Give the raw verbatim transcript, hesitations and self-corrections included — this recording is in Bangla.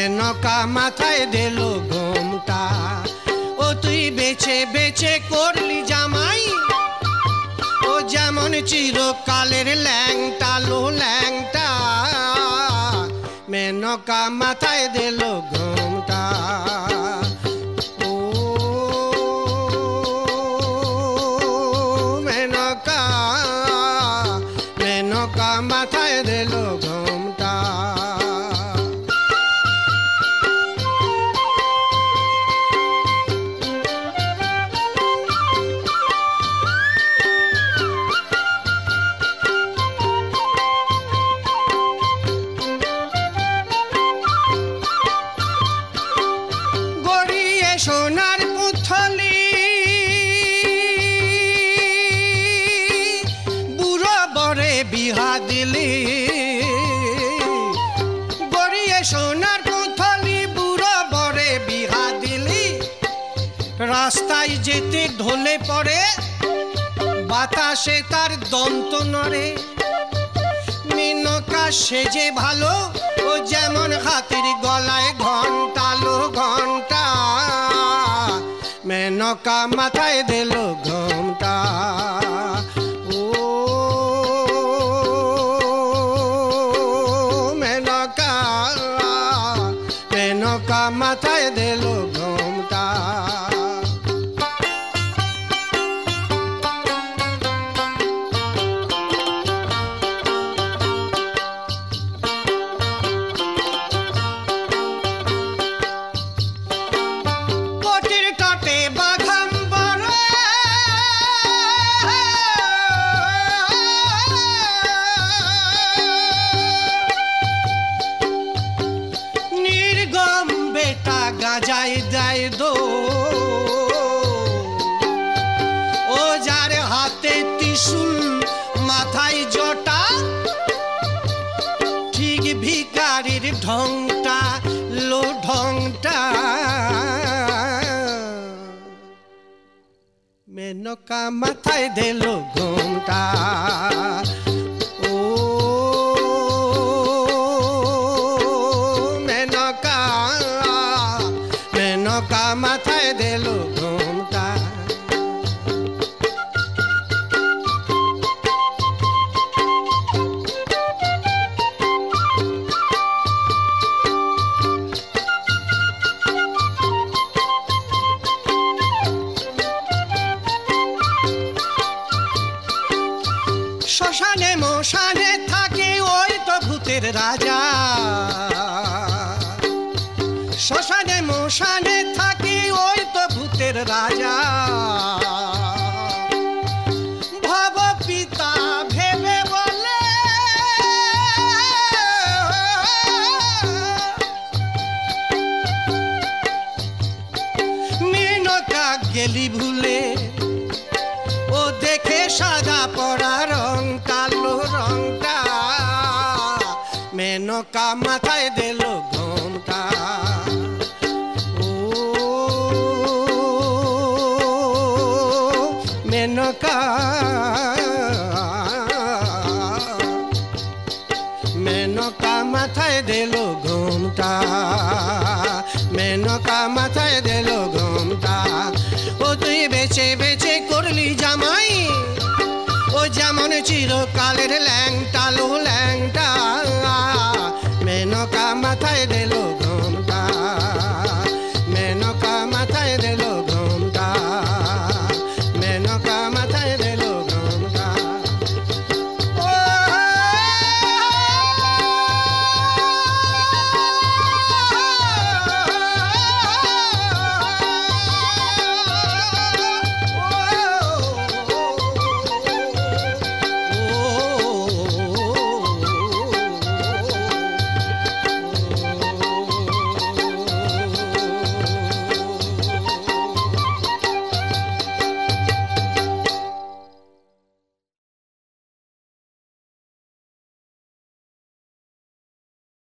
মেনকা মাথায় দিল ঘোমটা। ও তুই বেছে বেছে করলি জামাই, ও যেমন চিরকালের ল্যাংটা লো ল্যাংটা। মেনকা মাথায় দিল ঘোমটা। ও মেনকা, মেনকা মাথায় দিল ঘোমটা। সোনার পুথলি বুড়ো বরে বিহা দিলি, গড়িয়ে সোনার পুথলি বুড়ো বরে বিহা দিলি। রাস্তায় যেতে ঢলে পড়ে, বাতাসে তার দন্ত নড়ে। মেনকা সেজে ভালো, ও যেমন হাতির গলায় ঘন্টা লো ঘন্টা। মেনকা মাথায় দিল ঘোমটা। ও মেনকা, মেনকা মাথায় দিল ঘোমটা। গাজাই দেয় দো, ও যার হাতে ত্রিশূল মাথায় জটা, ঠিক ভিখারির ঢংটা লো ঢংটা। মেনকা মাথায় দিল ঘোমটা। ও মেনকা, মেনকা মাথায় দিল ঘোমটা। শ্মশানে মশানে থাকে ওই তো ভূতের রাজা, শ্মশানে মশানে থাকে ওই তো ভূতের রাজা। ভব পিতা ভেবে বলে, মেনকা গেলি ভুলে, ও দেখে সাদা পড়া রংটা লো রংটা। মেনকা মাথায় দিল ঘোমটা। ও মেনকা, মেনকা মাথায় দিল ঘোমটা। মেনকা মাথায় দিল ঘোমটা। ও তুই বেছে বেছে করলি জামাই, ও যেমন চিরকালের ল্যাংটা লো